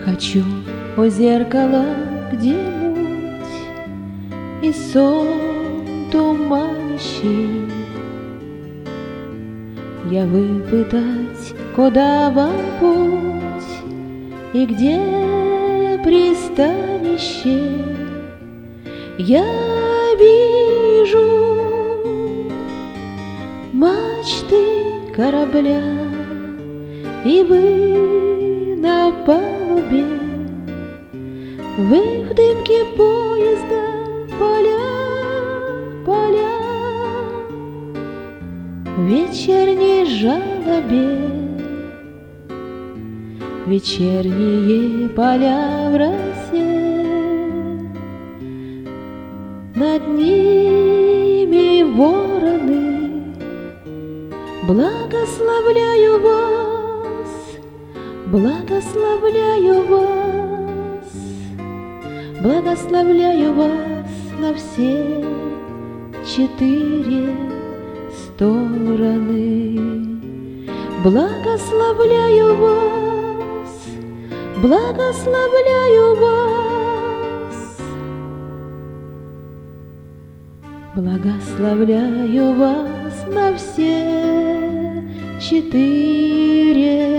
Хочу у зеркала где-нибудь и сон туманящий я выпытать, куда вам путь и где пристанище. Я вижу мачты корабля, и вы на палубе, вы в дымке поезда, поля, поля, в вечерней жалобе, вечерние поля в росе, над ними вороны. Благословляю вас, благословляю вас, благословляю вас на все 4 стороны. Благословляю вас, благословляю вас, благословляю вас на все 4